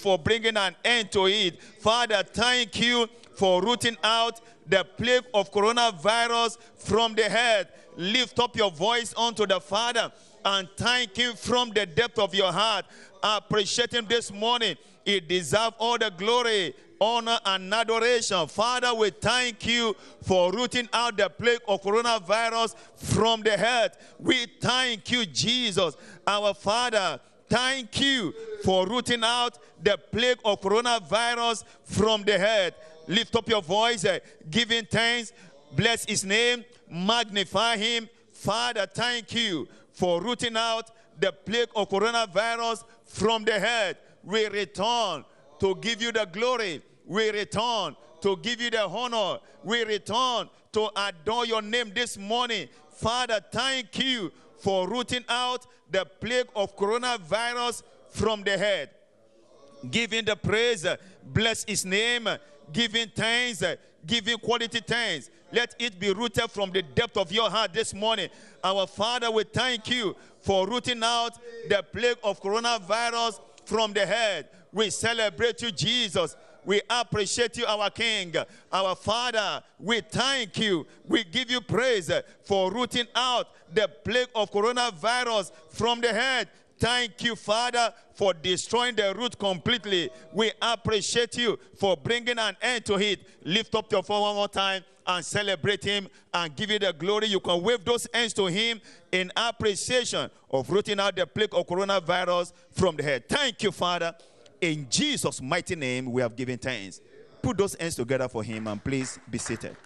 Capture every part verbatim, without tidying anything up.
for bringing an end to it. Father, thank you for rooting out the plague of coronavirus from the head. Lift up your voice unto the Father and thank him from the depth of your heart. Appreciate him this morning. He deserves all the glory, honor, and adoration. Father, we thank you for rooting out the plague of coronavirus from the head. We thank you, Jesus, our Father. Thank you for rooting out the plague of coronavirus from the head. Lift up your voice, uh, giving thanks, bless his name, magnify him. Father, thank you for rooting out the plague of coronavirus from the head. We return to give you the glory. We return to give you the honor. We return to adore your name this morning. Father, thank you for rooting out the plague of coronavirus from the head. Giving the praise, bless his name, giving thanks, giving quality thanks. Let it be rooted from the depth of your heart this morning. Our Father, we thank you for rooting out the plague of coronavirus from the head. We celebrate you, Jesus. We appreciate you, our King, our Father. We thank you. We give you praise for rooting out the plague of coronavirus from the head. Thank you, Father, for destroying the root completely. We appreciate you for bringing an end to it. Lift up your phone one more time and celebrate him and give you the glory. You can wave those hands to him in appreciation of rooting out the plague of coronavirus from the head. Thank you, Father. In Jesus' mighty name, we have given thanks. Put those hands together for him and please be seated.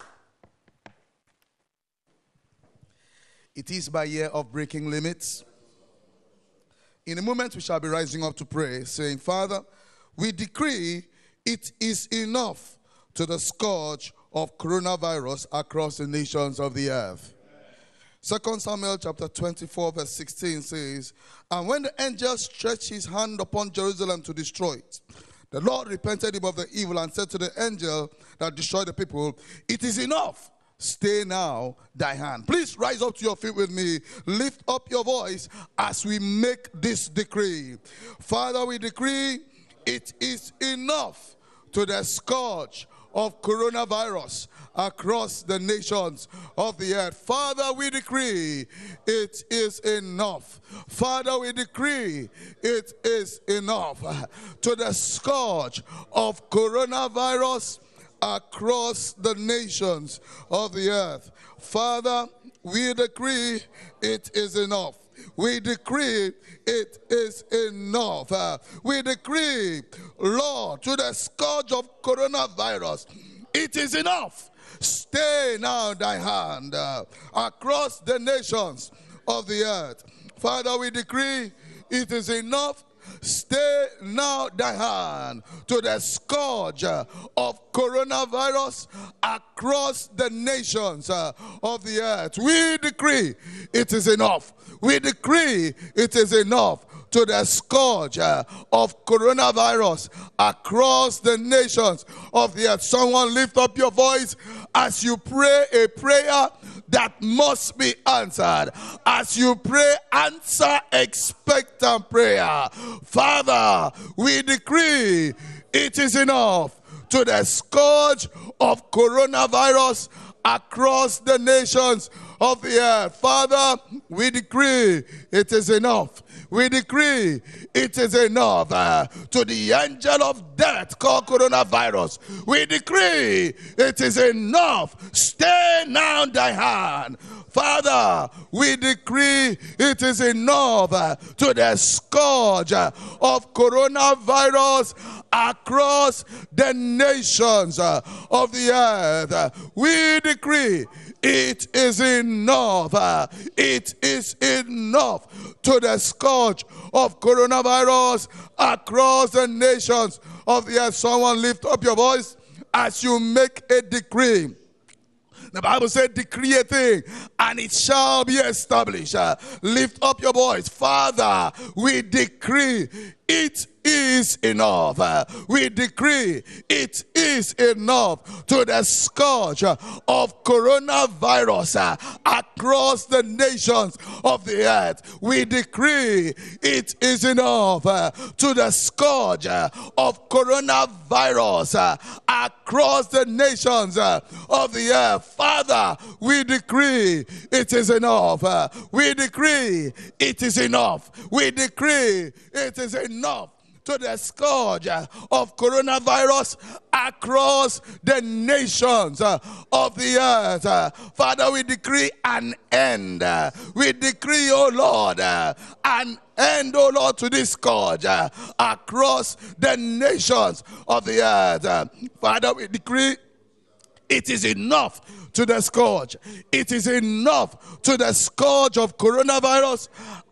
It is by year of breaking limits. In a moment, we shall be rising up to pray, saying, Father, we decree it is enough to the scourge of coronavirus across the nations of the earth. Second Samuel chapter twenty-four verse sixteen says, and when the angel stretched his hand upon Jerusalem to destroy it, the Lord repented him of the evil and said to the angel that destroyed the people, it is enough. Stay now thy hand. Please rise up to your feet with me. Lift up your voice as we make this decree. Father, we decree it is enough to the scourge of coronavirus across the nations of the earth. Father, we decree it is enough. Father, we decree it is enough to the scourge of coronavirus across the nations of the earth. Father, we decree it is enough. We decree it is enough. Uh, we decree, Lord, to the scourge of coronavirus, it is enough. Stay now thy hand uh, across the nations of the earth. Father, we decree it is enough. Stay now thy hand to the scourge uh, of coronavirus across the nations uh, of the earth. We decree it is enough. We decree it is enough to the scourge uh, of coronavirus across the nations of the earth. Someone lift up your voice as you pray a prayer that must be answered. As you pray, answer expectant prayer. Father, we decree it is enough to the scourge of coronavirus across the nations of the earth. Father, we decree it is enough. We decree it is enough uh, to the angel of death called coronavirus. We decree it is enough. Stay now thy hand. Father, we decree it is enough uh, to the scourge uh, of coronavirus across the nations uh, of the earth. Uh, we decree it is enough. Uh, it is enough to the scourge of coronavirus across the nations of the earth. Someone lift up your voice as you make a decree. The Bible said, decree a thing, and it shall be established. Uh, lift up your voice. Father, we decree it is enough. Uh, we decree it is enough to the scourge uh, of coronavirus uh, across the nations of the earth. We decree it is enough uh, to the scourge uh, of coronavirus uh, across the nations uh, of the earth. Father, we decree it is enough. Uh, we decree it is enough. We decree it is enough to the scourge uh, of coronavirus across the nations uh, of the earth. Uh, Father, we decree an end. Uh, we decree, oh Lord, uh, an end, oh Lord, to this scourge uh, across the nations of the earth. Uh, Father, we decree it is enough to the scourge. It is enough to the scourge of coronavirus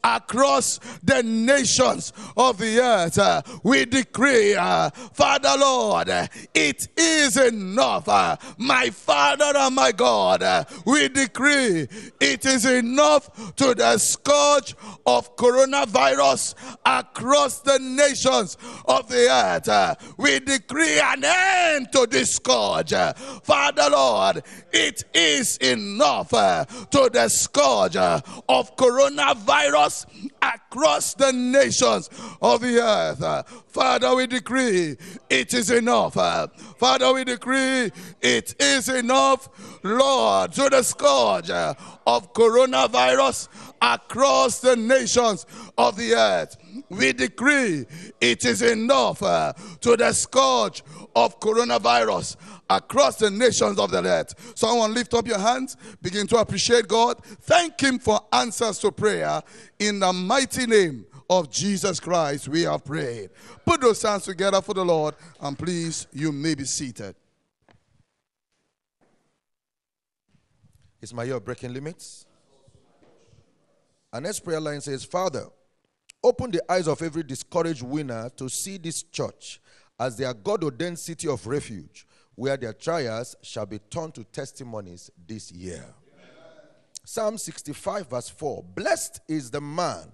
across the nations of the earth. Uh, we decree, uh, Father Lord, uh, it is enough. Uh, my Father and my God, uh, we decree it is enough to the scourge of coronavirus across the nations of the earth. Uh, we decree an end to this scourge. Uh, Father Lord, it is enough uh, to the scourge uh, of coronavirus across the nations of the earth. Uh, Father, we decree it is enough. Uh, Father, we decree it is enough, Lord, to the scourge uh, of coronavirus across the nations of the earth. We decree it is enough uh, to the scourge of coronavirus across the nations of the earth. Someone lift up your hands, begin to appreciate God. Thank Him for answers to prayer. In the mighty name of Jesus Christ, we have prayed. Put those hands together for the Lord, and please, you may be seated. Is my year of breaking limits? Our next prayer line says, Father, open the eyes of every discouraged winner to see this church as their God-ordained city of refuge, where their trials shall be turned to testimonies this year. Amen. Psalm sixty-five verse four, blessed is the man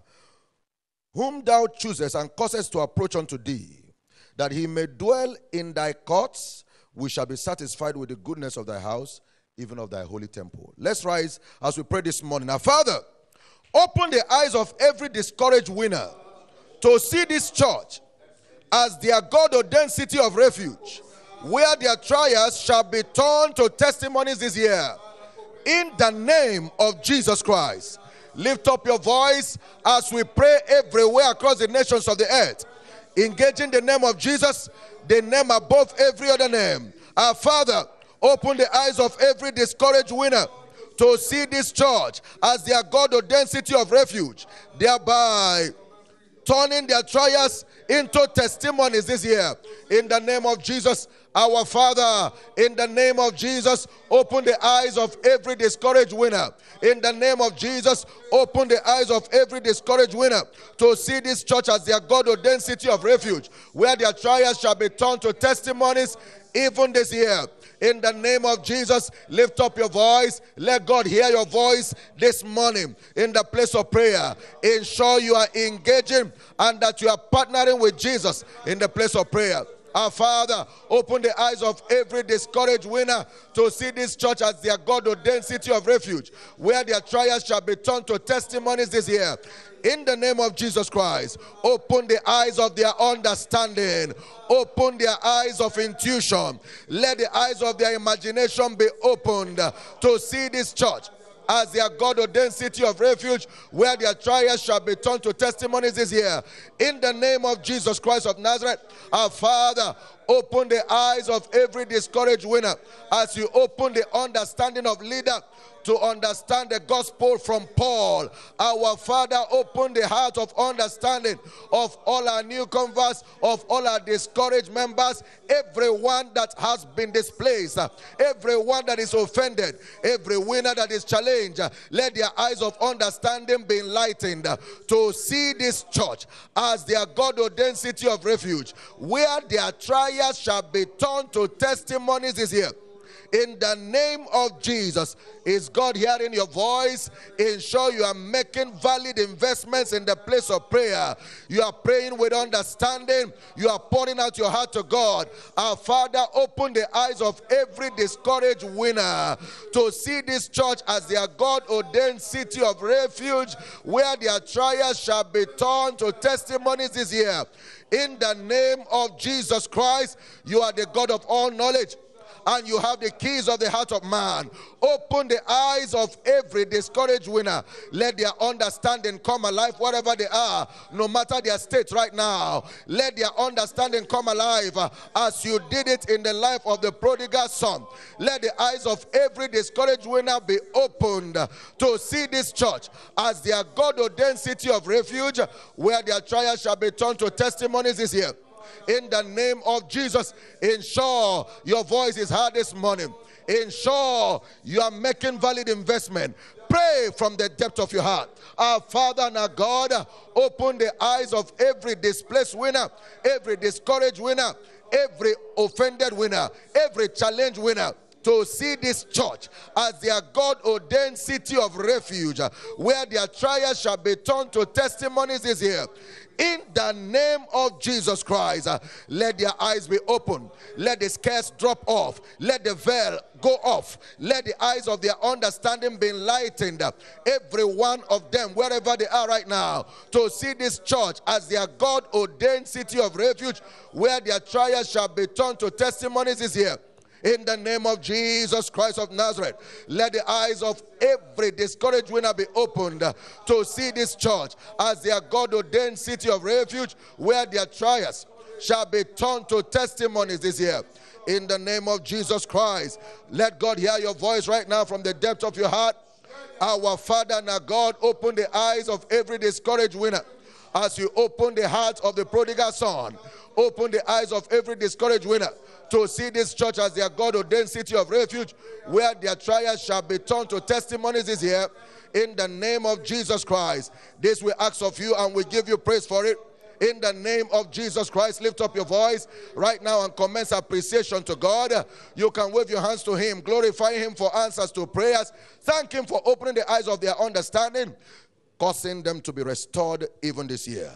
whom thou choosest and causest to approach unto thee, that he may dwell in thy courts. We shall be satisfied with the goodness of thy house, even of thy holy temple. Let's rise as we pray this morning. Now, Father, open the eyes of every discouraged winner to see this church as their God-ordained city of refuge, where their trials shall be turned to testimonies this year. In the name of Jesus Christ, lift up your voice as we pray everywhere across the nations of the earth, engaging the name of Jesus, the name above every other name. Our Father, open the eyes of every discouraged winner to see this church as their God-ordained city of refuge, thereby turning their trials into testimonies this year. In the name of Jesus, our Father, in the name of Jesus, open the eyes of every discouraged winner. In the name of Jesus, open the eyes of every discouraged winner to see this church as their God-ordained city of refuge, where their trials shall be turned to testimonies even this year. In the name of Jesus, lift up your voice. Let God hear your voice this morning in the place of prayer. Ensure you are engaging and that you are partnering with Jesus in the place of prayer. Our Father, open the eyes of every discouraged winner to see this church as their God-ordained city of refuge, where their trials shall be turned to testimonies this year. In the name of Jesus Christ, open the eyes of their understanding. Open their eyes of intuition. Let the eyes of their imagination be opened to see this church as their God-ordained city of refuge, where their trials shall be turned to testimonies this year. In the name of Jesus Christ of Nazareth, our Father, open the eyes of every discouraged winner as you open the understanding of leader to understand the gospel from Paul. Our Father, open the heart of understanding of all our new converts, of all our discouraged members, everyone that has been displaced, everyone that is offended, every winner that is challenged. Let their eyes of understanding be enlightened to see this church as their God-ordained city of refuge, where their trials shall be turned to testimonies this year. In the name of Jesus. Is God hearing your voice? Ensure you are making valid investments in the place of prayer. You are praying with understanding. You are pouring out your heart to God. Our Father, open the eyes of every discouraged winner to see this church as their God-ordained city of refuge, where their trials shall be turned to testimonies this year. In the name of Jesus Christ, you are the God of all knowledge, and you have the keys of the heart of man. Open the eyes of every discouraged winner. Let their understanding come alive wherever they are, no matter their state right now. Let their understanding come alive uh, as you did it in the life of the prodigal son. Let the eyes of every discouraged winner be opened uh, to see this church as their God-ordained city of refuge, where their trials shall be turned to testimonies this year. In the name of Jesus, ensure your voice is heard this morning. Ensure you are making valid investment. Pray from the depth of your heart. Our Father and our God, open the eyes of every displaced winner, every discouraged winner, every offended winner, every challenged winner, to see this church as their God-ordained city of refuge, where their trials shall be turned to testimonies this year. In the name of Jesus Christ, uh, let their eyes be open. Let the scales drop off. Let the veil go off. Let the eyes of their understanding be enlightened. Every one of them, wherever they are right now, to see this church as their God-ordained city of refuge, where their trials shall be turned to testimonies this year. In the name of Jesus Christ of Nazareth, let the eyes of every discouraged winner be opened to see this church as their God-ordained city of refuge, where their trials shall be turned to testimonies this year. In the name of Jesus Christ, let God hear your voice right now from the depth of your heart. Our Father and our God, open the eyes of every discouraged winner as you open the hearts of the prodigal son. Open the eyes of every discouraged winner to see this church as their God-ordained city of refuge, where their trials shall be turned to testimonies this year. In the name of Jesus Christ, this we ask of you, and we give you praise for it. In the name of Jesus Christ, lift up your voice right now and commence appreciation to God. You can wave your hands to him, glorify him for answers to prayers. Thank him for opening the eyes of their understanding, causing them to be restored even this year.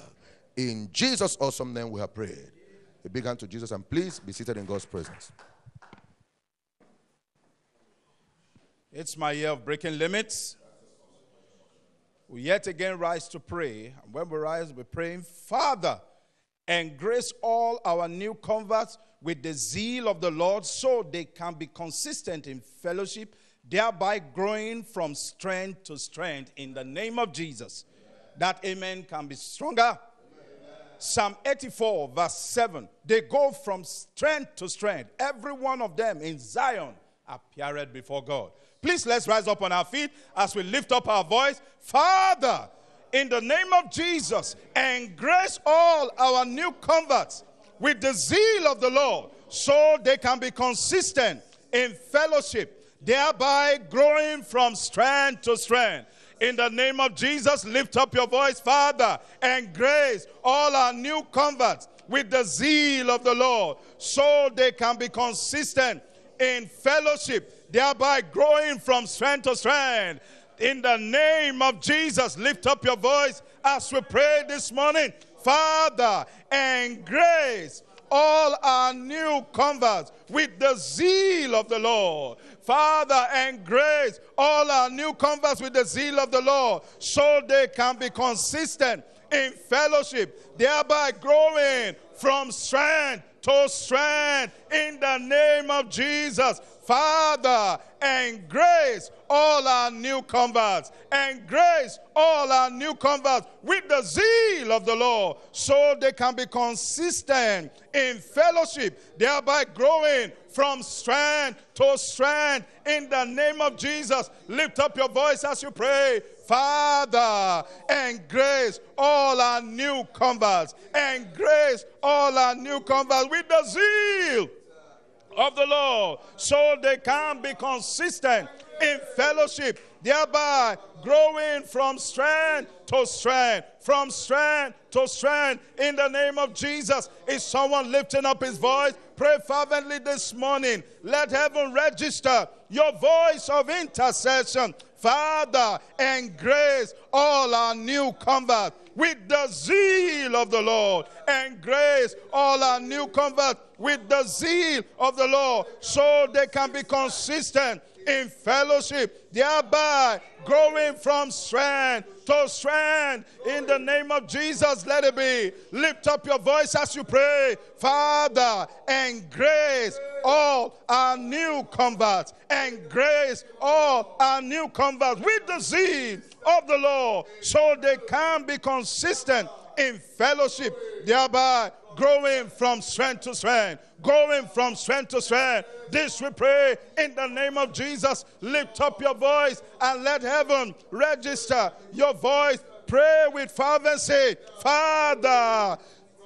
In Jesus' awesome name we have prayed. A big hand to Jesus, and please be seated in God's presence. It's my year of breaking limits. We yet again rise to pray. And when we rise, we're praying, Father, engrace all our new converts with the zeal of the Lord, so they can be consistent in fellowship, thereby growing from strength to strength in the name of Jesus. That amen can be stronger. Psalm eighty-four, verse seven. They go from strength to strength. Every one of them in Zion appeared before God. Please, let's rise up on our feet as we lift up our voice. Father, in the name of Jesus, engrace all our new converts with the zeal of the Lord, so they can be consistent in fellowship, thereby growing from strength to strength. In the name of Jesus, lift up your voice, Father, and grace all our new converts with the zeal of the Lord, so they can be consistent in fellowship, thereby growing from strength to strength. In the name of Jesus, lift up your voice as we pray this morning. Father, and grace all our new converts with the zeal of the Lord. Father, and grace all our new converts with the zeal of the Lord, so they can be consistent in fellowship, thereby growing from strength to strength in the name of Jesus. Father, and grace all our new converts, and grace all our new converts with the zeal of the Lord, so they can be consistent in fellowship, thereby growing from strength to strength in the name of Jesus. Lift up your voice as you pray. Father, and grace all our new converts, and grace all our new converts with the zeal of the Lord, so they can be consistent in fellowship, thereby growing from strength to strength, from strength to strength in the name of Jesus. Is someone lifting up his voice? pray fervently this morning. Let heaven register your voice of intercession. Father, embrace all our new converts with the zeal of the Lord. Embrace all our new converts with the zeal of the Lord, so they can be consistent in fellowship, thereby growing from strength to strength. In the name of Jesus, let it be. Lift up your voice as you pray. Father, embrace all our new converts. Embrace all our new converts with the zeal of the Lord, so they can be consistent in fellowship, thereby growing from strength to strength. Going from strength to strength. This we pray in the name of Jesus. Lift up your voice and let heaven register your voice. Pray with fervency. Father,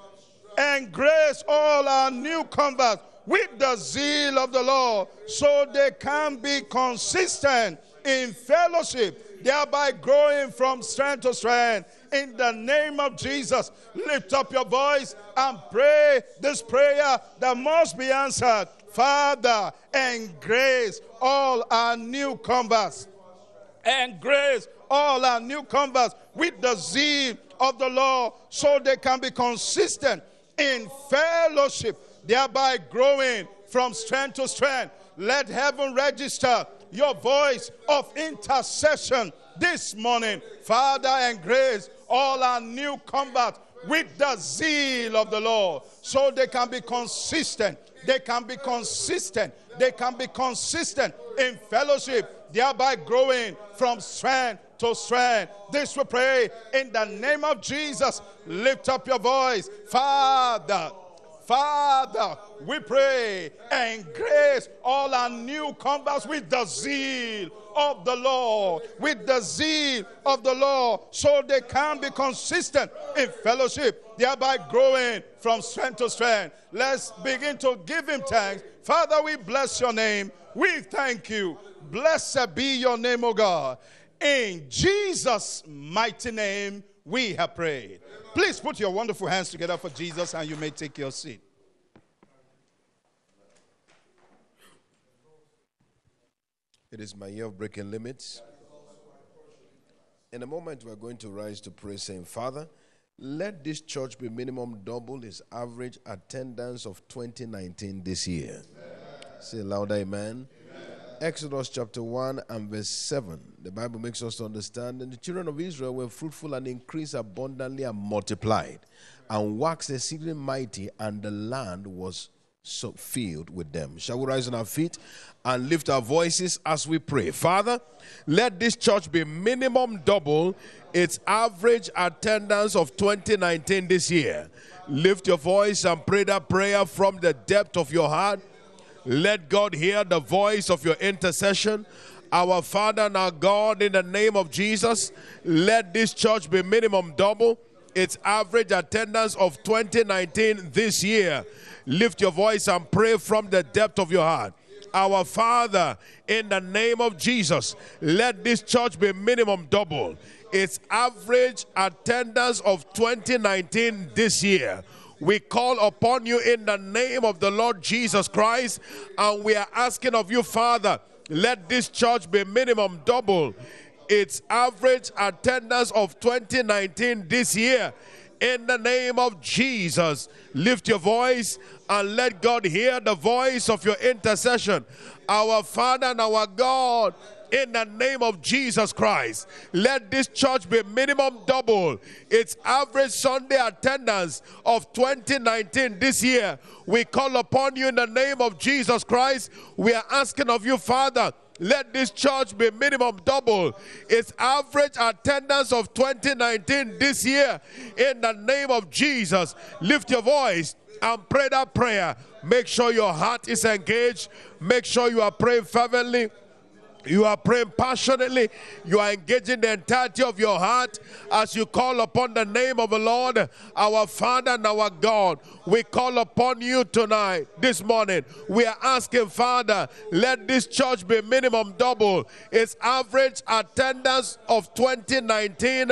embrace all our new converts with the zeal of the Lord, so they can be consistent in fellowship, thereby growing from strength to strength. In the name of Jesus, lift up your voice and pray this prayer that must be answered. Father, embrace all our new converts. Embrace all our new converts with the zeal of the Lord, so they can be consistent in fellowship, thereby growing from strength to strength. Let heaven register your voice of intercession this morning. Father, embrace all our new converts with the zeal of the Lord, so they can be consistent. They can be consistent. They can be consistent in fellowship, thereby growing from strength to strength. This we pray in the name of Jesus. Lift up your voice. Father, Father, we pray and grace all our new converts with the zeal of the Lord, with the zeal of the Lord, so they can be consistent in fellowship, thereby growing from strength to strength. Let's begin to give him thanks. Father, we bless your name. We thank you. Blessed be your name, O God. In Jesus' mighty name, we have prayed. Please put your wonderful hands together for Jesus, and you may take your seat. It is my year of breaking limits. In a moment, we're going to rise to pray, saying, Father, let this church be minimum double its average attendance of twenty nineteen this year. Amen. Say louder, amen. Amen. Exodus chapter one and verse seven. The Bible makes us to understand that the children of Israel were fruitful and increased abundantly and multiplied and waxed exceedingly mighty, and the land was so filled with them. Shall we rise on our feet and lift our voices as we pray? Father, let this church be minimum double its average attendance of twenty nineteen this year. Lift your voice and pray that prayer from the depth of your heart. Let God hear the voice of your intercession. Our Father and our God, in the name of Jesus, let this church be minimum double its average attendance of twenty nineteen this year. Lift your voice and pray from the depth of your heart. Our Father, in the name of Jesus, let this church be minimum double its average attendance of twenty nineteen this year. We call upon you in the name of the Lord Jesus Christ, and we are asking of you, Father, let this church be minimum double its average attendance of twenty nineteen this year. In the name of Jesus, lift your voice and let God hear the voice of your intercession. Our Father and our God, in the name of Jesus Christ, let this church be minimum double its average Sunday attendance of twenty nineteen this year. We call upon you in the name of Jesus Christ. We are asking of you, Father, let this church be minimum double its average attendance of twenty nineteen this year. In the name of Jesus, lift your voice and pray that prayer. Make sure your heart is engaged. Make sure you are praying fervently. You are praying passionately. You are engaging the entirety of your heart as you call upon the name of the Lord, our Father and our God. We call upon you tonight, this morning. We are asking, Father, let this church be minimum double its average attendance of twenty nineteen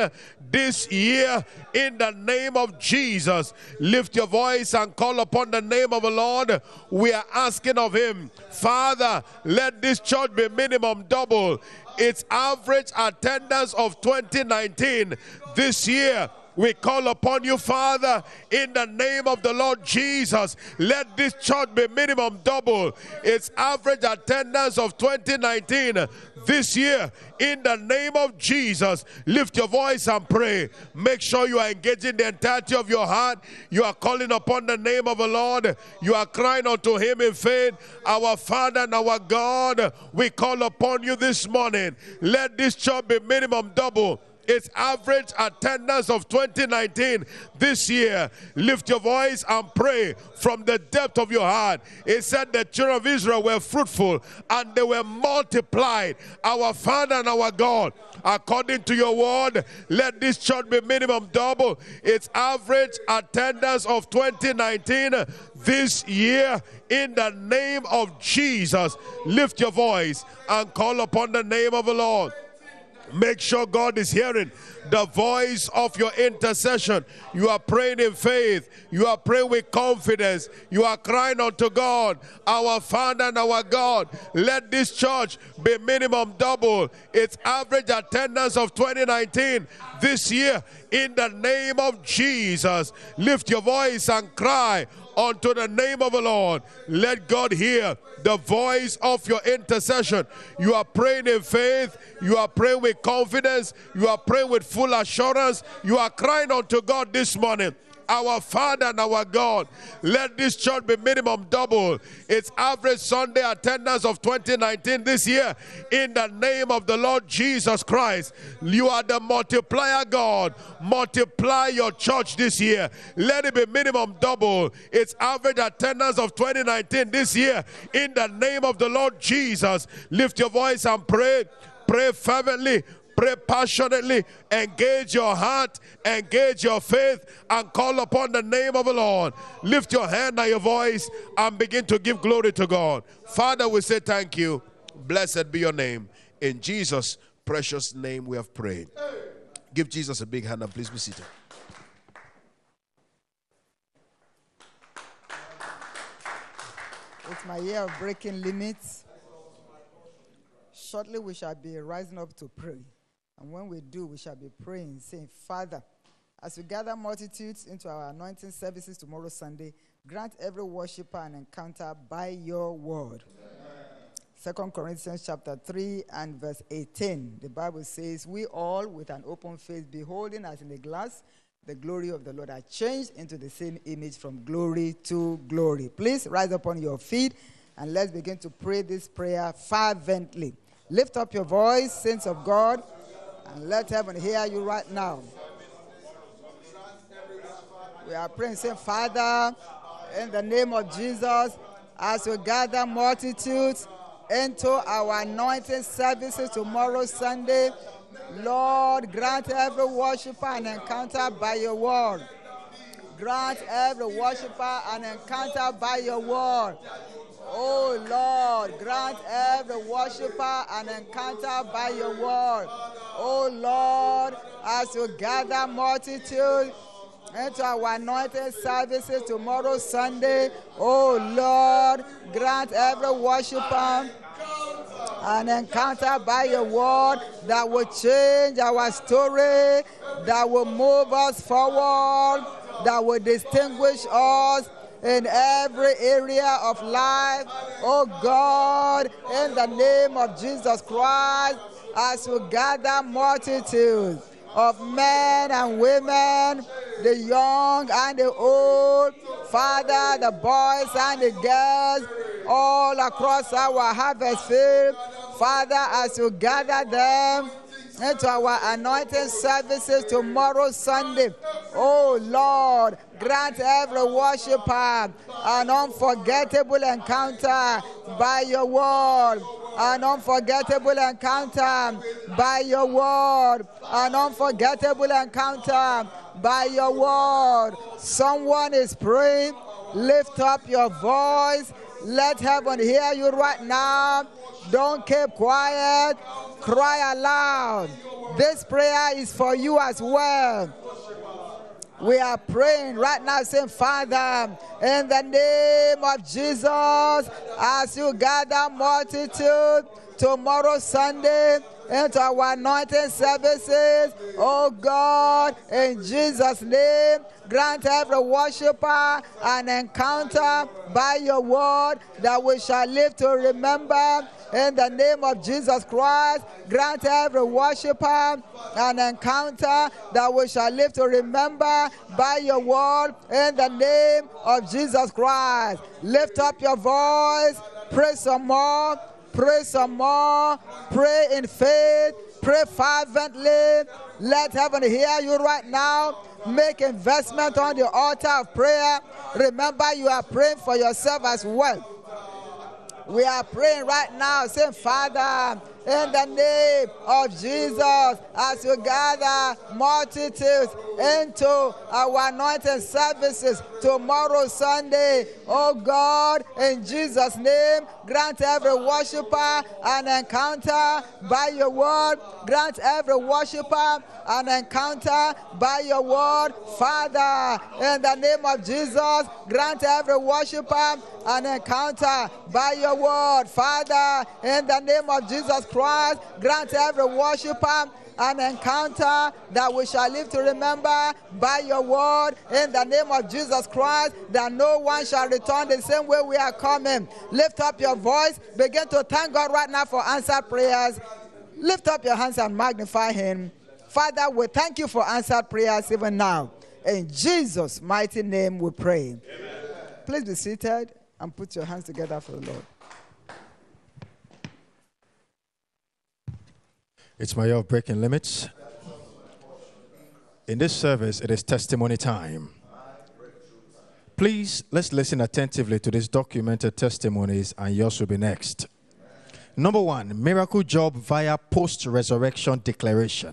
this year in the name of Jesus. Lift your voice and call upon the name of the Lord. We are asking of him, Father, let this church be minimum double its average attendance of twenty nineteen. This year, we call upon you, Father, in the name of the Lord Jesus. Let this church be minimum double its average attendance of twenty nineteen. This year, in the name of Jesus, lift your voice and pray. Make sure you are engaging the entirety of your heart. You are calling upon the name of the Lord. You are crying unto him in faith. Our Father and our God, we call upon you this morning. Let this church be minimum double its average attendance of twenty nineteen. This year, lift your voice and pray from the depth of your heart. It said the children of Israel were fruitful and they were multiplied. Our Father and our God, according to your word, let this church be minimum double its average attendance of twenty nineteen. This year, in the name of Jesus, lift your voice and call upon the name of the Lord. Make sure God is hearing the voice of your intercession. You are praying in faith. You are praying with confidence. You are crying unto God, our Father and our God. Let this church be minimum double its average attendance of twenty nineteen this year in the name of Jesus. Lift your voice and cry unto the name of the Lord. Let God hear the voice of your intercession. You are praying in faith. You are praying with confidence. You are praying with full assurance. You are crying unto God this morning. Our Father and our God, let this church be minimum double its average Sunday attendance of twenty nineteen this year in the name of the Lord Jesus Christ. You are the multiplier God. Multiply your church this year. Let it be minimum double its average attendance of twenty nineteen this year in the name of the Lord Jesus. Lift your voice and pray. Pray fervently. Pray passionately, engage your heart, engage your faith, and call upon the name of the Lord. Lift your hand and your voice and begin to give glory to God. Father, we say thank you. Blessed be your name. In Jesus' precious name we have prayed. Give Jesus a big hand and please be seated. It's my year of breaking limits. Shortly we shall be rising up to pray. And when we do, we shall be praying, saying, Father, as we gather multitudes into our anointing services tomorrow, Sunday, grant every worshiper an encounter by your word. Second Corinthians chapter three and verse eighteen. The Bible says, we all, with an open face, beholding as in a glass, the glory of the Lord, are changed into the same image from glory to glory. Please rise up on your feet and let's begin to pray this prayer fervently. Lift up your voice, saints of God, and let heaven hear you right now. We are praying, saying, Father, in the name of Jesus, as we gather multitudes into our anointing services tomorrow, Sunday, Lord, grant every worshiper an encounter by your word. Grant every worshiper an encounter by your word. Oh Lord, grant every worshiper an encounter by your word. Oh Lord, as you gather multitude into our anointed services tomorrow, Sunday, oh Lord, grant every worshiper an encounter by your word that will change our story, that will move us forward, that will distinguish us in every area of life. Oh God, in the name of Jesus Christ, as we gather multitudes of men and women, the young and the old, Father, the boys and the girls, all across our harvest field, Father, as you gather them into our anointing services tomorrow, Sunday, oh Lord, grant every worshiper an unforgettable encounter by your word. An unforgettable encounter by your word. An unforgettable encounter by your word. Someone is praying. Lift up your voice. Let heaven hear you right now. Don't keep quiet. Cry aloud. This prayer is for you as well. We are praying right now, saying, Father, in the name of Jesus, as you gather multitude tomorrow, Sunday, into our anointing services, oh God, in Jesus' name, grant every worshiper an encounter by your word that we shall live to remember. In the name of Jesus Christ, grant every worshiper an encounter that we shall live to remember by your word. In the name of Jesus Christ, lift up your voice, pray some more, pray some more, pray in faith, pray fervently. Let heaven hear you right now. Make investment on the altar of prayer. Remember, you are praying for yourself as well. We are praying right now, saying, Father, in the name of Jesus, as you gather multitudes into our anointing services tomorrow, Sunday, oh God, in Jesus' name, grant every worshiper an encounter by your word. Grant every worshiper an encounter by your word. Father, in the name of Jesus, grant every worshiper an encounter by your word. Father, in the name of Jesus Christ, grant every worshiper an encounter that we shall live to remember by your word. In the name of Jesus Christ, that no one shall return the same way we are coming. Lift up your voice. Begin to thank God right now for answered prayers. Lift up your hands and magnify him. Father, we thank you for answered prayers even now. In Jesus' mighty name we pray. Amen. Please be seated and put your hands together for the Lord. It's my year of breaking limits. In this service, it is testimony time. Please, let's listen attentively to these documented testimonies, and yours will be next. Number one, miracle job via post-resurrection declaration.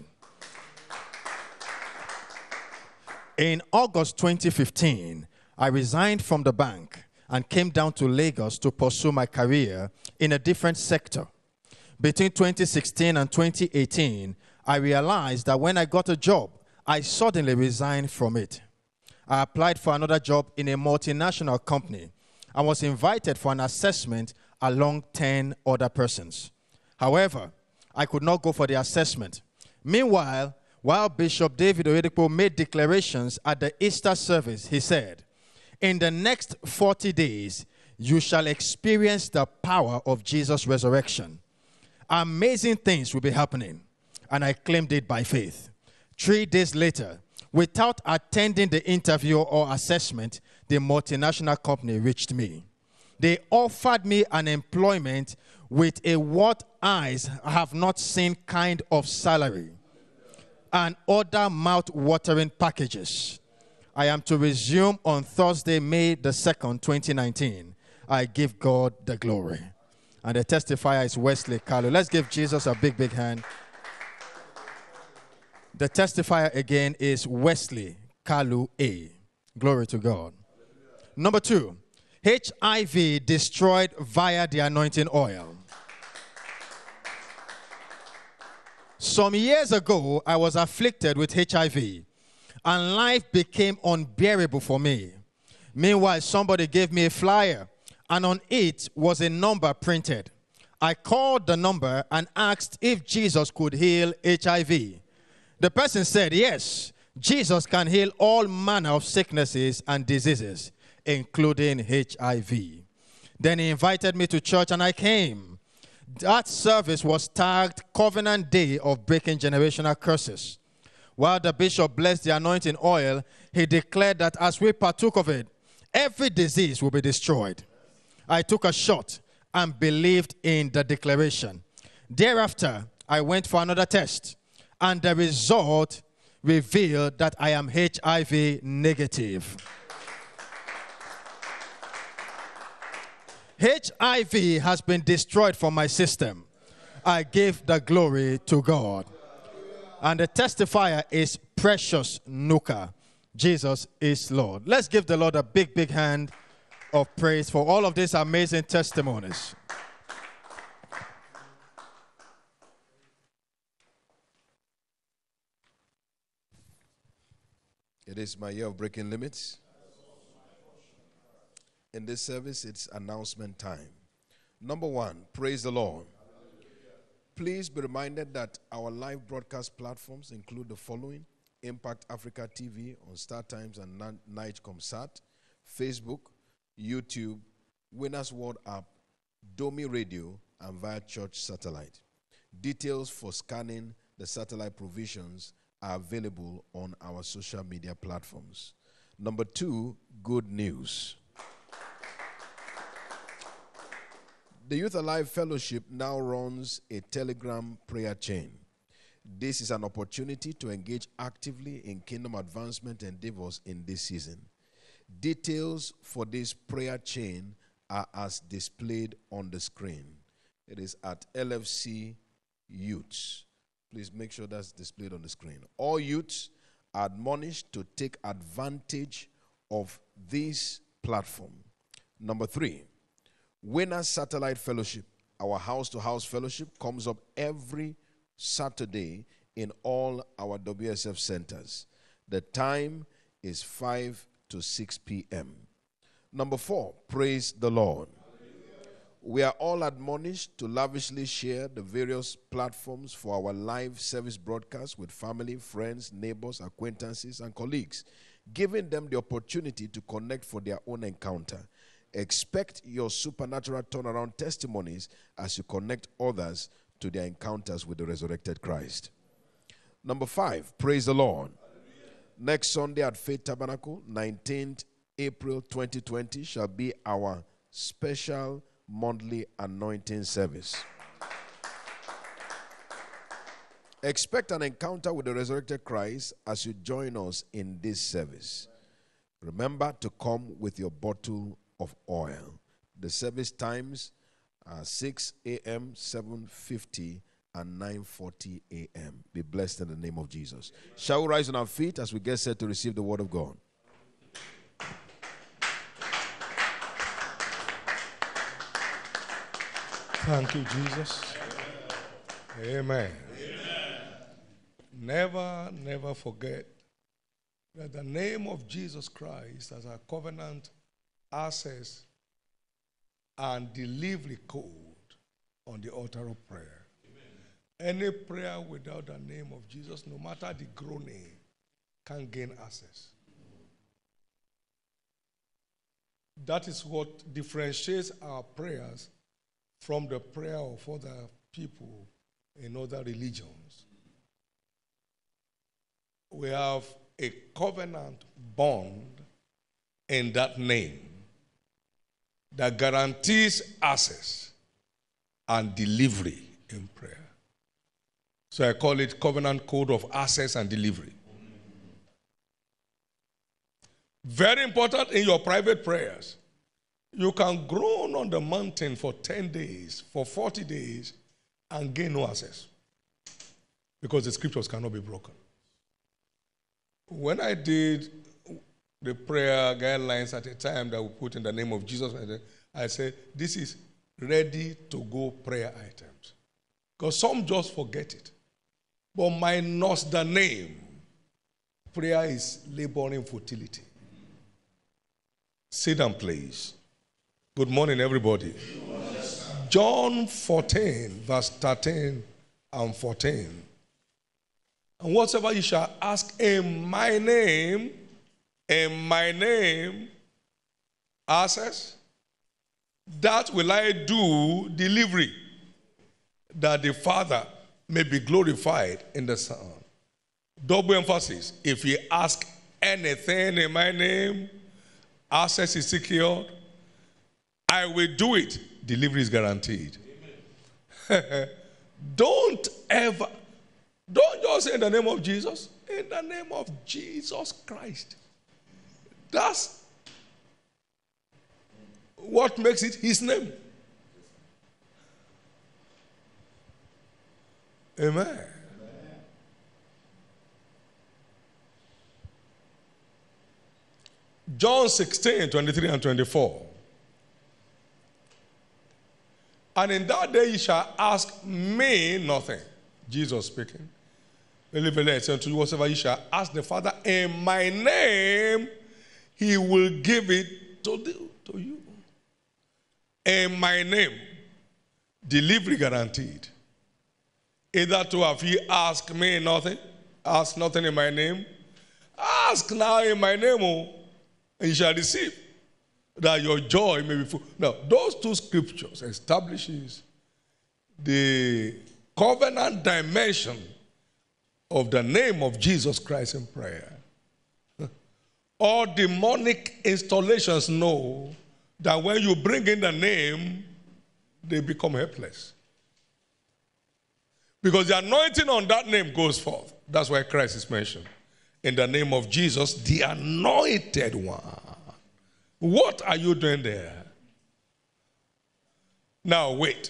In August twenty fifteen, I resigned from the bank and came down to Lagos to pursue my career in a different sector. Between twenty sixteen and twenty eighteen, I realized that when I got a job, I suddenly resigned from it. I applied for another job in a multinational company and was invited for an assessment along ten other persons. However, I could not go for the assessment. Meanwhile, while Bishop David Oyedepo made declarations at the Easter service, he said, "In the next forty days, you shall experience the power of Jesus' resurrection. Amazing things will be happening." And I claimed it by faith. Three days later, without attending the interview or assessment, the multinational company reached me. They offered me an employment with a what eyes have not seen kind of salary and other mouth-watering packages. I am to resume on Thursday, May the second, twenty nineteen. I give God the glory. And the testifier is Wesley Kalu. Let's give Jesus a big, big hand. The testifier again is Wesley Kalu A. Glory to God. Number two, H I V destroyed via the anointing oil. Some years ago, I was afflicted with H I V, and life became unbearable for me. Meanwhile, somebody gave me a flyer, and on it was a number printed. I called the number and asked if Jesus could heal H I V. The person said, yes, Jesus can heal all manner of sicknesses and diseases, including H I V. Then he invited me to church, and I came. That service was tagged Covenant Day of Breaking Generational Curses. While the bishop blessed the anointing oil, he declared that as we partook of it, every disease will be destroyed. I took a shot and believed in the declaration. Thereafter, I went for another test, and the result revealed that I am H I V negative. H I V has been destroyed from my system. I give the glory to God. And the testifier is Precious Nuka. Jesus is Lord. Let's give the Lord a big, big hand of praise for all of these amazing testimonies. It is my year of breaking limits. In this service, it's announcement time. Number one, praise the Lord. Please be reminded that our live broadcast platforms include the following: Impact Africa T V on Star Times and Nightcom Sat, Facebook, YouTube, Winners World app, Domi Radio, and via church satellite. Details for scanning the satellite provisions are available on our social media platforms. Number two, good news. The Youth Alive Fellowship now runs a Telegram prayer chain. This is an opportunity to engage actively in kingdom advancement endeavors in this season. Details for this prayer chain are as displayed on the screen. It is at L F C Youths. Please make sure that's displayed on the screen. All youths are admonished to take advantage of this platform. Number three, Winners Satellite Fellowship, our house-to-house fellowship, comes up every Saturday in all our W S F centers. The time is five to six p.m. Number four, praise the Lord. We are all admonished to lavishly share the various platforms for our live service broadcasts with family, friends, neighbors, acquaintances, and colleagues, giving them the opportunity to connect for their own encounter. Expect your supernatural turnaround testimonies as you connect others to their encounters with the resurrected Christ. Number five, praise the Lord. Next Sunday at Faith Tabernacle, nineteenth April twenty twenty, shall be our special monthly anointing service. Expect an encounter with the resurrected Christ as you join us in this service. Remember to come with your bottle of oil. The service times are six a.m., seven fifty, and nine forty a.m. Be blessed in the name of Jesus. Shall we rise on our feet as we get set to receive the word of God? Thank you, Jesus. Amen. Amen. Never, never forget that the name of Jesus Christ as our covenant access and delivery code on the altar of prayer. Amen. Any prayer without the name of Jesus, no matter the groaning, can gain access. That is what differentiates our prayers from the prayer of other people in other religions. We have a covenant bond in that name that guarantees access and delivery in prayer. So I call it covenant code of access and delivery. Very important in your private prayers. You can groan on the mountain for ten days, for forty days, and gain no access. Because the scriptures cannot be broken. When I did the prayer guidelines at a time that we put in the name of Jesus, I said, this is ready to go prayer items. Because some just forget it. But minus the name, prayer is laboring futility. Sit down, please. Good morning, everybody. Good morning. John fourteen, verse thirteen and fourteen. And whatsoever you shall ask in my name, in my name, access, that will I do delivery, that the Father may be glorified in the Son. Double emphasis. If you ask anything in my name, access is secured. I will do it. Delivery is guaranteed. Don't ever, don't just say in the name of Jesus. In the name of Jesus Christ. That's what makes it his name. Amen. Amen. John sixteen, twenty-three and twenty-four. And in that day you shall ask me nothing. Jesus speaking. Verily, verily, I say unto you, whatsoever you shall ask the Father in my name, he will give it to, the, to you. In my name, delivery guaranteed. Either to have you ask me nothing, ask nothing in my name. Ask now in my name, oh, and you shall receive, that your joy may be full. Now, those two scriptures establishes the covenant dimension of the name of Jesus Christ in prayer. All demonic installations know that when you bring in the name, they become helpless. Because the anointing on that name goes forth. That's why Christ is mentioned. In the name of Jesus, the anointed one. What are you doing there? Now, wait.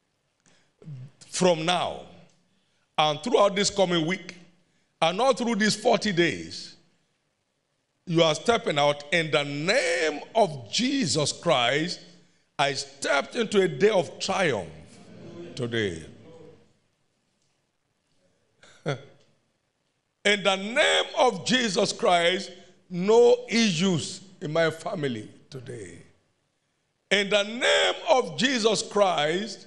From now and throughout this coming week, and all through these forty days, you are stepping out in the name of Jesus Christ. I stepped into a day of triumph today. In the name of Jesus Christ, no issues in my family today. In the name of Jesus Christ,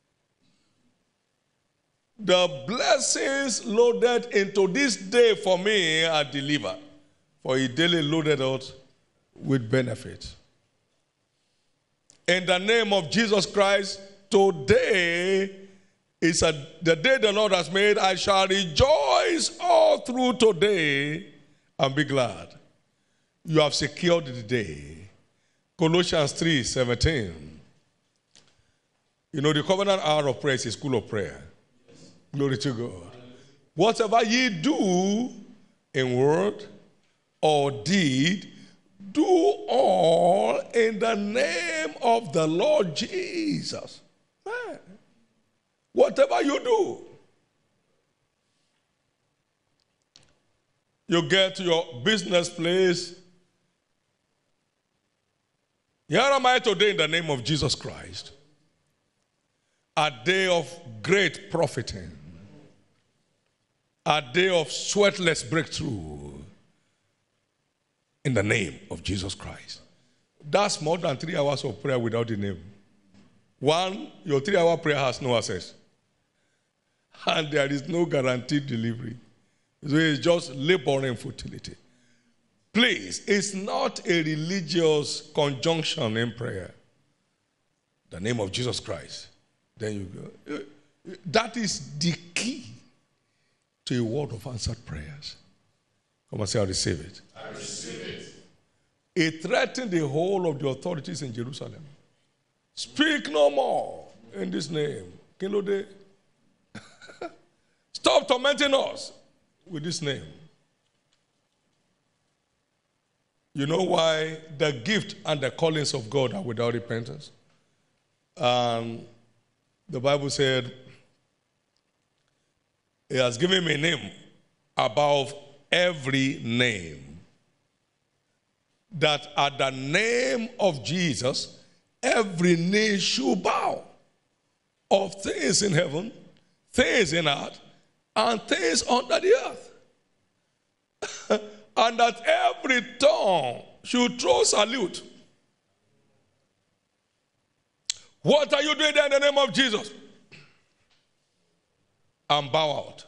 the blessings loaded into this day for me are delivered. For he daily loaded out with benefit. In the name of Jesus Christ, today is a, the day the Lord has made. I shall rejoice all through today and be glad. You have secured the day. Colossians three seventeen. You know, the covenant hour of prayer is a school of prayer. Yes. Glory to God. Whatever ye do in word or deed, do all in the name of the Lord Jesus. Man. Whatever you do, you get to your business place. Here am I today in the name of Jesus Christ. A day of great profiting. A day of sweatless breakthrough. In the name of Jesus Christ. That's more than three hours of prayer without the name. One, your three-hour prayer has no access. And there is no guaranteed delivery. So it's just labor and futility. Please, it's not a religious conjunction in prayer. The name of Jesus Christ. Then you go. That is the key to a world of answered prayers. Come and say, I receive it. I receive it. It threatened the whole of the authorities in Jerusalem. Speak no more in this name. Kinode. Stop tormenting us with this name. You know why the gift and the callings of God are without repentance? Um, the Bible said, He has given me a name above every name, that at the name of Jesus, every knee should bow, of things in heaven, things in earth, and things under the earth. And that every tongue should throw salute. What are you doing there in the name of Jesus? And bow out.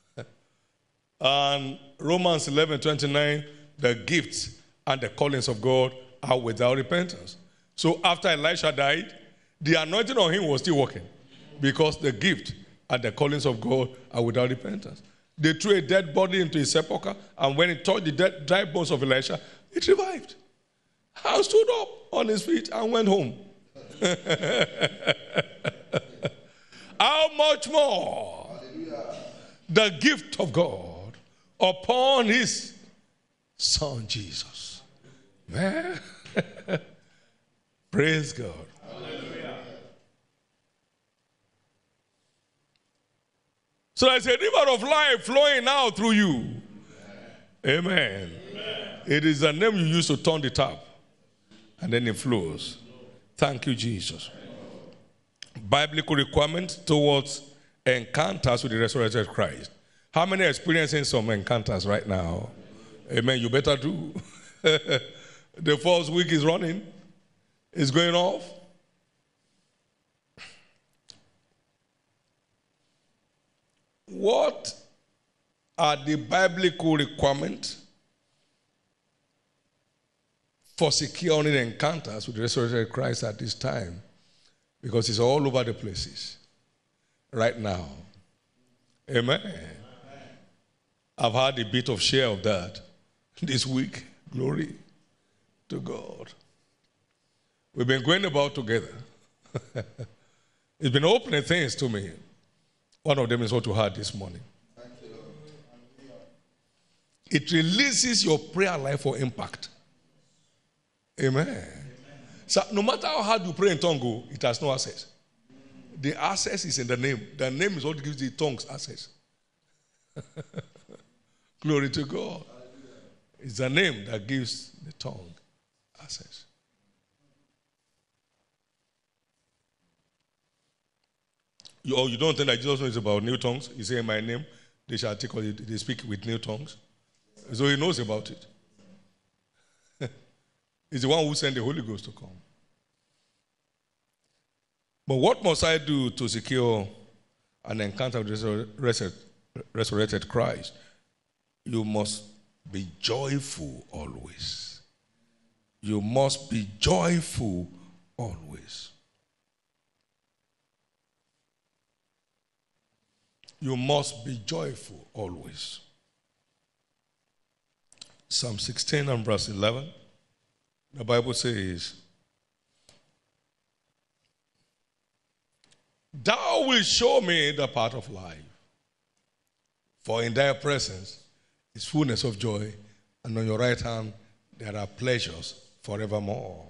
And Romans eleven twenty-nine, the gifts and the callings of God are without repentance. So after Elisha died, the anointing on him was still working, because the gift and the callings of God are without repentance. They threw a dead body into his sepulchre, and when it touched the dead, dry bones of Elisha, it revived. And stood up on his feet and went home. How much more Hallelujah. The gift of God upon his Son Jesus. Man. Praise God. Hallelujah. So there's a river of life flowing out through you. Amen. Amen. It is the name you use to turn the tap, and then it flows. Thank you, Jesus. Biblical requirements towards encounters with the resurrected Christ. How many are experiencing some encounters right now? Amen. You better do. The first week is running. It's going off. What are the biblical requirements for securing encounters with the resurrected Christ at this time? Because it's all over the places right now. Amen. Amen. I've had a bit of share of that this week. Glory to God. We've been going about together. It's been opening things to me. One of them is what you heard this morning. It releases your prayer life for impact. Amen. Amen. So no matter how hard you pray in tongue, it has no access. The access is in the name. The name is what gives the tongues access. Glory to God. It's the name that gives the tongue access. You, oh, you don't think that Jesus knows about new tongues? He said, in my name, they shall take all, they speak with new tongues. So he knows about it. He's the one who sent the Holy Ghost to come. But what must I do to secure an encounter with the resurrected Christ? You must be joyful always. You must be joyful always. You must be joyful always. Psalm sixteen and verse eleven, the Bible says, Thou wilt show me the path of life, for in thy presence is fullness of joy, and on your right hand there are pleasures forevermore.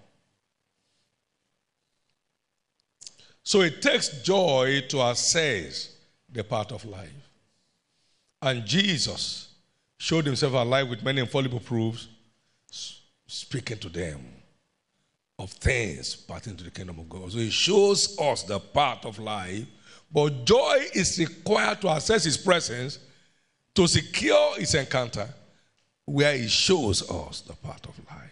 So it takes joy to assess the path of life. And Jesus showed himself alive with many infallible proofs, speaking to them of things pertaining to the kingdom of God. So he shows us the path of life, but joy is required to access his presence to secure his encounter, where he shows us the path of life.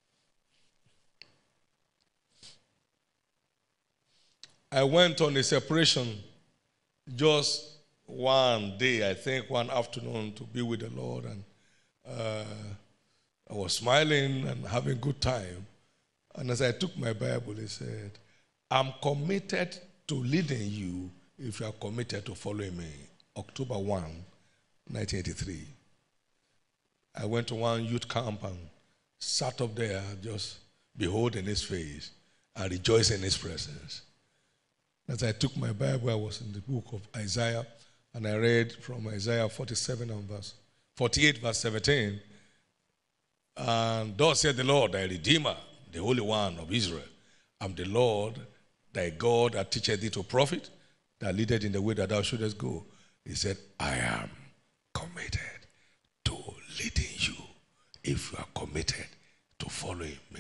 I went on a separation just one day, I think one afternoon, to be with the Lord, and uh, I was smiling and having a good time. And as I took my Bible, he said, I'm committed to leading you if you are committed to following me. October first, nineteen eighty-three. I went to one youth camp and sat up there just beholding his face and rejoicing in his presence. As I took my Bible, I was in the book of Isaiah, and I read from Isaiah forty-seven and verse forty-eight, verse seventeen. And thus said the Lord, thy Redeemer, the Holy One of Israel, I'm the Lord, thy God, that teacheth thee to profit, that leadeth in the way that thou shouldest go. He said, I am committed to leading you if you are committed to following me.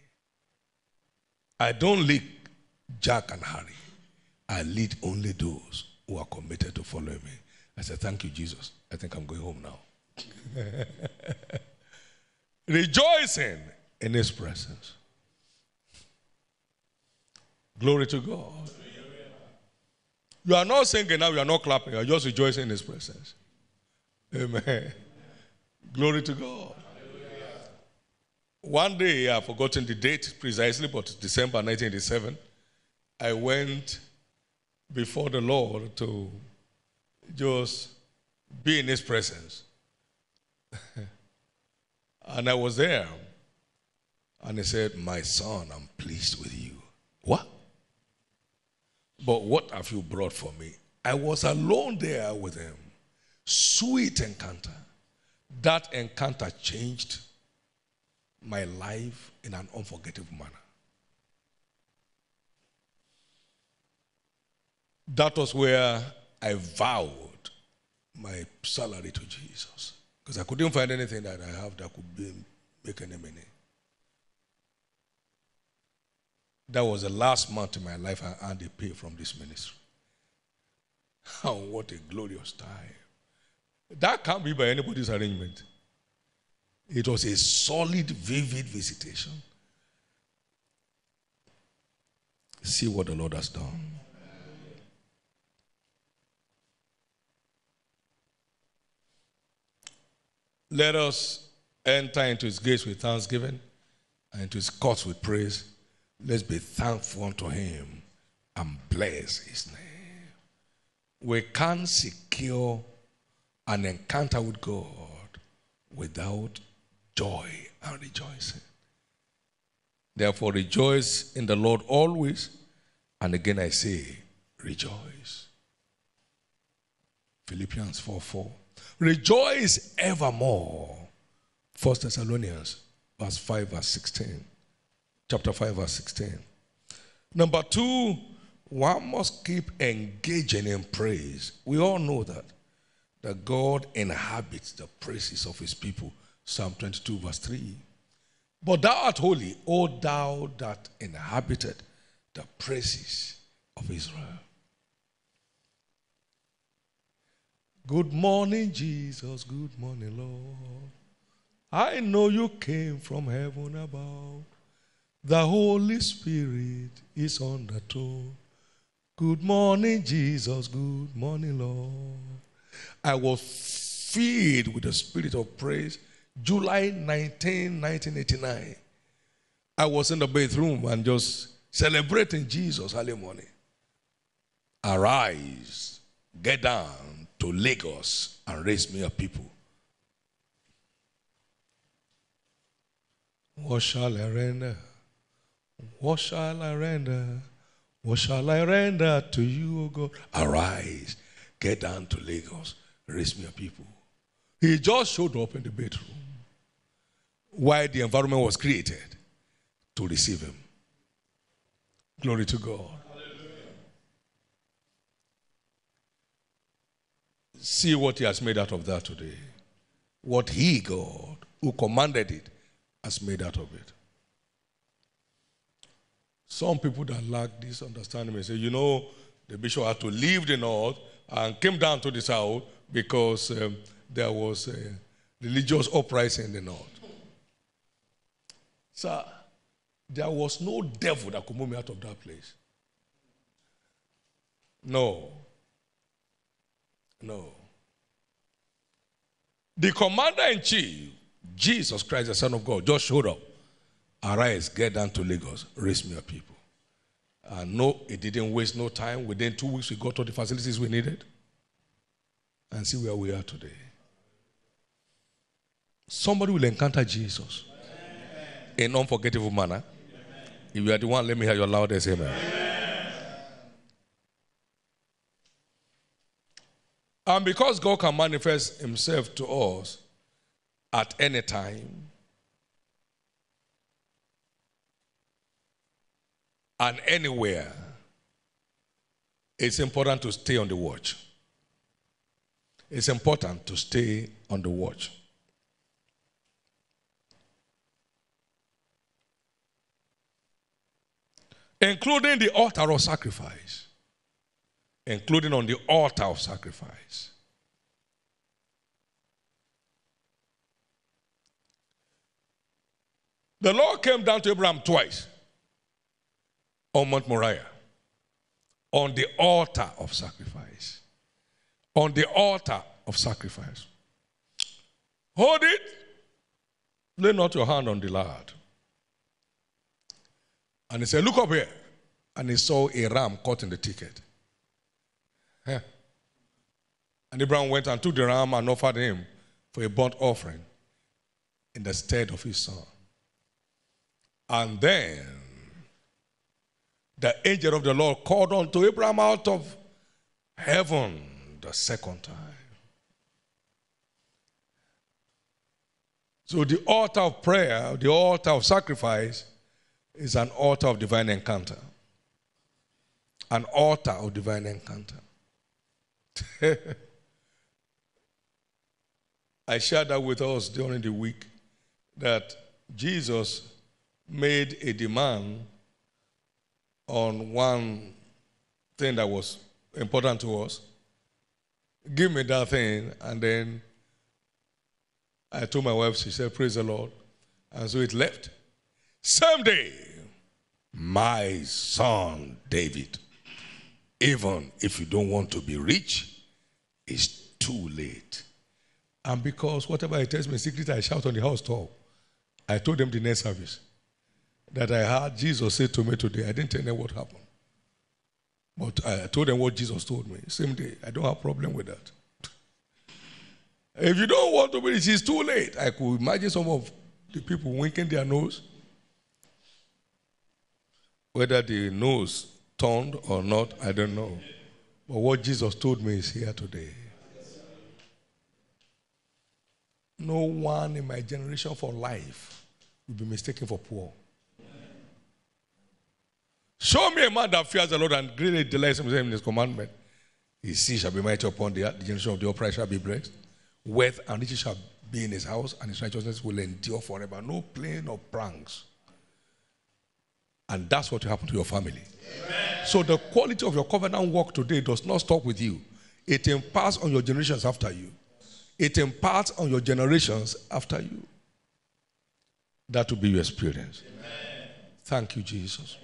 I don't lead Jack and Harry. I lead only those who are committed to following me. I said, thank you, Jesus. I think I'm going home now. Rejoicing in his presence. Glory to God. You are not singing now, you are not clapping, you are just rejoicing in his presence. Amen. Glory to God. One day, I've forgotten the date precisely, but December nineteen eighty-seven, I went before the Lord to just be in his presence. And I was there, and he said, my son, I'm pleased with you. What? But what have you brought for me? I was alone there with him. Sweet encounter. That encounter changed my life in an unforgettable manner. That was where I vowed my salary to Jesus. Because I couldn't find anything that I have that could be, make any money. That was the last month in my life I earned a pay from this ministry. Oh, what a glorious time. That can't be by anybody's arrangement. It was a solid, vivid visitation. See what the Lord has done. Let us enter into his gates with thanksgiving and into his courts with praise. Let's be thankful unto him and bless his name. We can't secure an encounter with God without joy and rejoicing. Therefore, rejoice in the Lord always. And again I say, rejoice. Philippians four four. Rejoice evermore. First Thessalonians verse five, verse sixteen. Chapter five, verse sixteen. Number two, one must keep engaging in praise. We all know that. That God inhabits the praises of his people. Psalm twenty-two, verse three. But thou art holy, O thou that inhabited the praises of Israel. Good morning, Jesus. Good morning, Lord. I know you came from heaven above. The Holy Spirit is on the throne. Good morning, Jesus. Good morning, Lord. I was filled with the spirit of praise July nineteenth, nineteen eighty-nine. I was in the bathroom and just celebrating Jesus early morning. Arise, get down to Lagos and raise me a people. What shall I render? What shall I render? What shall I render to you, O God? Arise, get down to Lagos, raise me a people. He just showed up in the bedroom while the environment was created to receive him. Glory to God. Hallelujah. See what he has made out of that today. What he, God, who commanded it, has made out of it. Some people that lack this understanding may say, you know, the bishop had to leave the north and came down to the south because um, there was a religious uprising in the north. Sir, there was no devil that could move me out of that place. No. No. The commander-in-chief, Jesus Christ, the Son of God, just showed up. Arise, get down to Lagos, raise me a people. And no, it didn't waste no time. Within two weeks, we got all the facilities we needed. And see where we are today. Somebody will encounter Jesus in an unforgettable manner. Amen. If you are the one, let me hear your loudest amen. Amen. And because God can manifest himself to us at any time and anywhere, it's important to stay on the watch. It's important to stay on the watch. Including the altar of sacrifice. Including on the altar of sacrifice. The Lord came down to Abraham twice on Mount Moriah, on the altar of sacrifice. On the altar of sacrifice. Hold it. Lay not your hand on the lad. And he said, look up here. And he saw a ram caught in the thicket. Yeah. And Abraham went and took the ram and offered him for a burnt offering in the stead of his son. And then the angel of the Lord called unto Abraham out of heaven the second time. So the altar of prayer, the altar of sacrifice, is an altar of divine encounter. An altar of divine encounter. I shared that with us during the week that Jesus made a demand on one thing that was important to us. give me that thing. And then I told my wife, she said, praise the Lord. And so it left. Same day, my son David, even if you don't want to be rich, it's too late. And because whatever he tells me in secret, I shout on the house top. I told them the next service that I heard Jesus say to me today. I didn't tell them what happened. But I told them what Jesus told me. Same day. I don't have a problem with that. If you don't want to be rich, it's too late. I could imagine some of the people winking their nose. Whether the nose turned or not, I don't know. But what Jesus told me is here today. No one in my generation for life will be mistaken for poor. Show me a man that fears the Lord and greatly delights himself in his commandment. His seed shall be mighty upon the earth. The generation of the upright shall be blessed. Wealth and riches shall be in his house, and his righteousness will endure forever. No playing or pranks. And that's what will happen to your family. Amen. So the quality of your covenant work today does not stop with you. It imparts on your generations after you. It imparts on your generations after you. That will be your experience. Amen. Thank you, Jesus.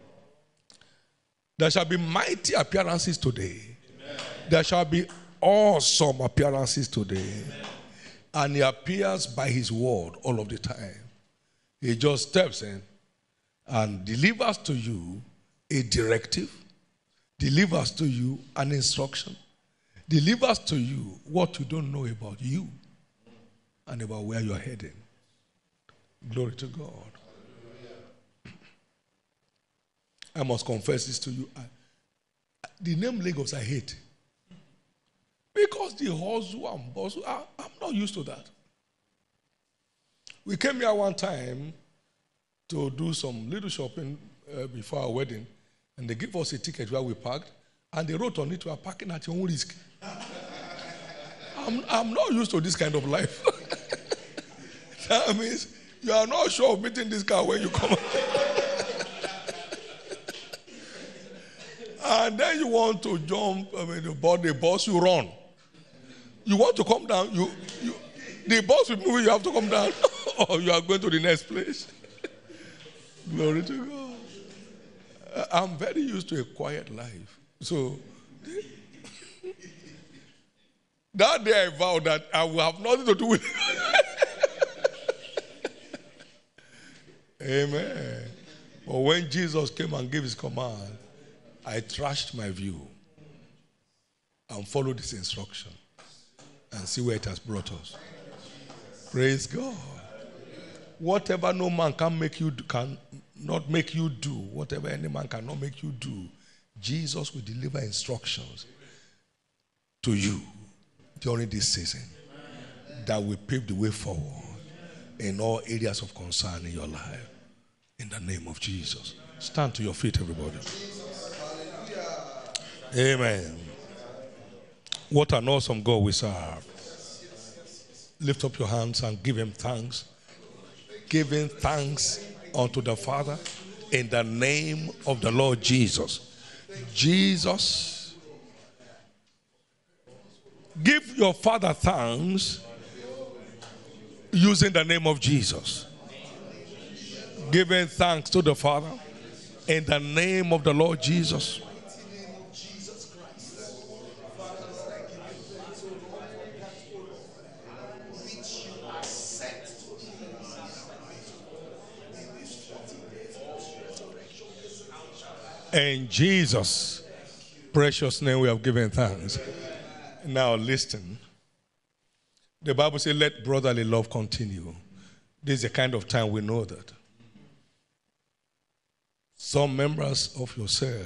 There shall be mighty appearances today. Amen. There shall be awesome appearances today. Amen. And he appears by his word all of the time. He just steps in and delivers to you a directive, delivers to you an instruction, delivers to you what you don't know about you and about where you're heading. Glory to God. I must confess this to you. I, the name Lagos I hate. Because the hustle and bustle, I, I'm not used to that. We came here one time to do some little shopping uh, before our wedding, and they gave us a ticket where we parked, and they wrote on it, "We are parking at your own risk." I'm, I'm not used to this kind of life. That means you are not sure of meeting this car when you come. And then you want to jump, I mean, the, the bus, you run. You want to come down, you, you the bus will move, you have to come down, or you are going to the next place. Glory to God. I'm very used to a quiet life. So, that day I vowed that I will have nothing to do with it. Amen. But when Jesus came and gave his command, I trashed my view and followed his instruction and see where it has brought us. Praise God. Whatever no man can make you do, can not make you do, whatever any man cannot make you do, Jesus will deliver instructions to you during this season that will pave the way forward in all areas of concern in your life. In the name of Jesus. Stand to your feet, everybody. Amen. What an awesome God we serve. Lift up your hands and give him thanks. Giving thanks unto the Father in the name of the Lord Jesus. Jesus, give your Father thanks using the name of Jesus. Giving thanks to the Father in the name of the Lord Jesus. In Jesus' precious name we have given thanks. Now listen. The Bible says, let brotherly love continue. This is the kind of time we know that. Some members of your cell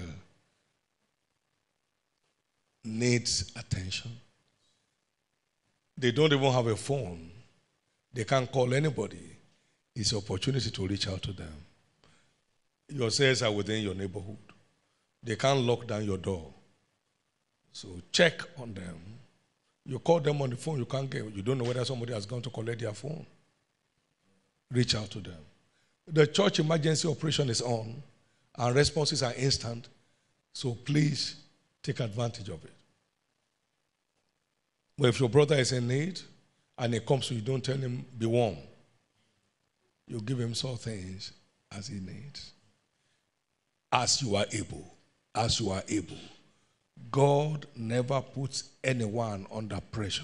needs attention. They don't even have a phone. They can't call anybody. It's an opportunity to reach out to them. Your cells are within your neighborhood. They can't lock down your door. So check on them. You call them on the phone, you can't get, you don't know whether somebody has gone to collect their phone. Reach out to them. The church emergency operation is on, and responses are instant. So please take advantage of it. But if your brother is in need and he comes to you, don't tell him, be warm. You give him some things as he needs. As you are able. As you are able. God never puts anyone under pressure.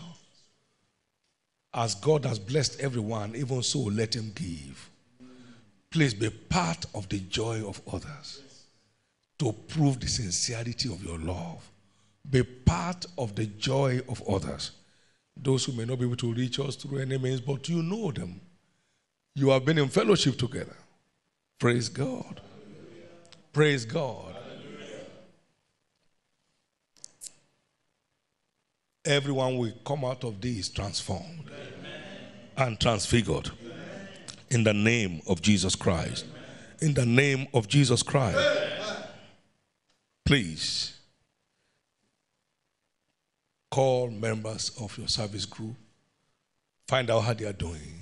As God has blessed everyone, even so let him give. Please be part of the joy of others to prove the sincerity of your love. Be part of the joy of others. Those who may not be able to reach us through any means, but you know them. You have been in fellowship together. Praise God. Praise God. Everyone will come out of this transformed and transfigured. In the name of Jesus Christ. In the name of Jesus Christ. Please call members of your service group. Find out how they are doing.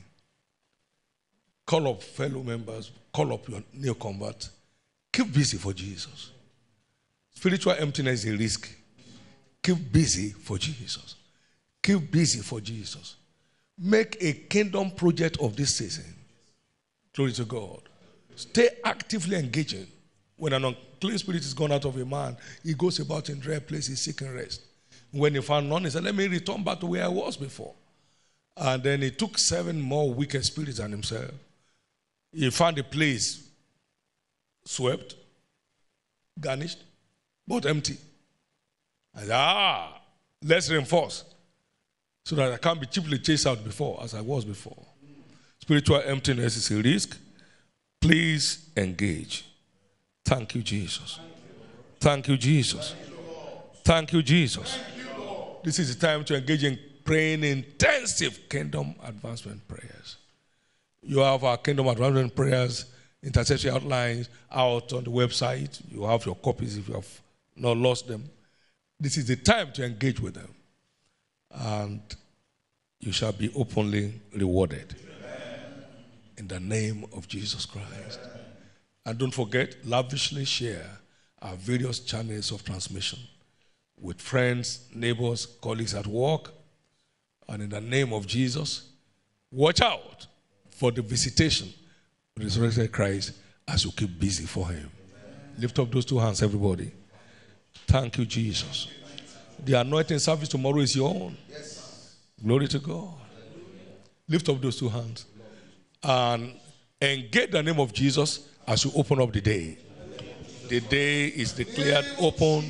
Call up fellow members. Call up your new convert. Keep busy for Jesus. Spiritual emptiness is a risk. Keep busy for Jesus. Keep busy for Jesus. Make a kingdom project of this season. Glory to God. Stay actively engaging. When an unclean spirit is gone out of a man, he goes about in dry places seeking rest. When he found none, he said, let me return back to where I was before. And then he took seven more wicked spirits than himself. He found a place swept, garnished, but empty. And ah, let's reinforce so that I can't be cheaply chased out before as I was before. Spiritual emptiness is a risk. Please engage. Thank you, Jesus. Thank you, Jesus. Thank you, Jesus. This is the time to engage in praying intensive kingdom advancement prayers. You have our kingdom advancement prayers, intercessory outlines out on the website. You have your copies if you have not lost them. This is the time to engage with them. And you shall be openly rewarded. Amen. In the name of Jesus Christ. Amen. And don't forget, lavishly share our various channels of transmission with friends, neighbors, colleagues at work. And in the name of Jesus, watch out for the visitation of the resurrected Christ as you keep busy for him. Amen. Lift up those two hands, everybody. Thank you, Jesus. The anointing service tomorrow is your own. Yes. Glory to God. Lift up those two hands. And engage the name of Jesus as you open up the day. The day is declared open.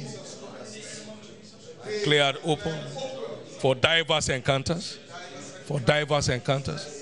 Declared open for diverse encounters. For diverse encounters.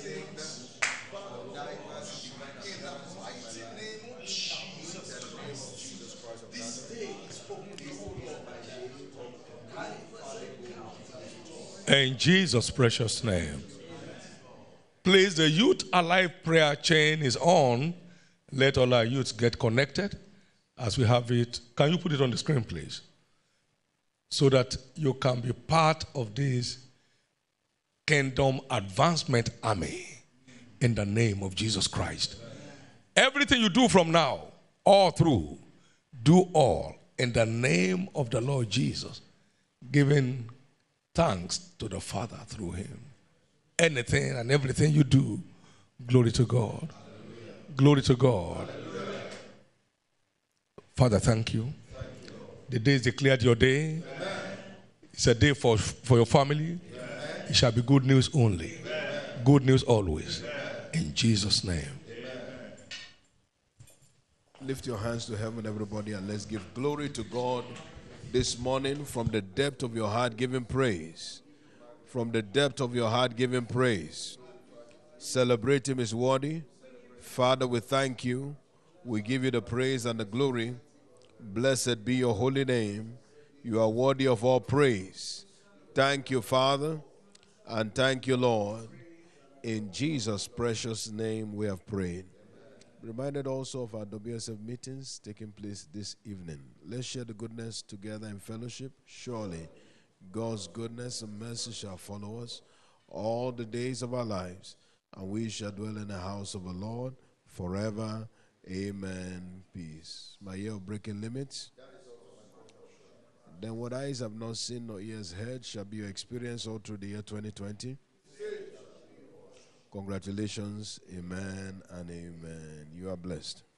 In Jesus' precious name. Please, the Youth Alive prayer chain is on. Let all our youths get connected as we have it. Can you put it on the screen, please? So that you can be part of this kingdom advancement army in the name of Jesus Christ. Everything you do from now, all through, do all in the name of the Lord Jesus, giving thanks to the Father through him. Anything and everything you do, glory to God. Hallelujah. Glory to God. Hallelujah. Father, thank you. Thank you. The day is declared your day. Amen. It's a day for, for your family. Amen. It shall be good news only. Amen. Good news always. Amen. In Jesus' name. Amen. Lift your hands to heaven, everybody, and let's give glory to God. This morning, from the depth of your heart, give him praise. From the depth of your heart, give him praise. Celebrate him is worthy. Father, we thank you. We give you the praise and the glory. Blessed be your holy name. You are worthy of all praise. Thank you, Father, and thank you, Lord. In Jesus' precious name we have prayed. Reminded also of our W S F meetings taking place this evening. Let's share the goodness together in fellowship. Surely God's goodness and mercy shall follow us all the days of our lives, and we shall dwell in the house of the Lord forever. Amen. Peace. My year of breaking limits. Then what eyes have not seen nor ears heard shall be your experience all through the year twenty twenty. Congratulations. Amen and amen. You are blessed.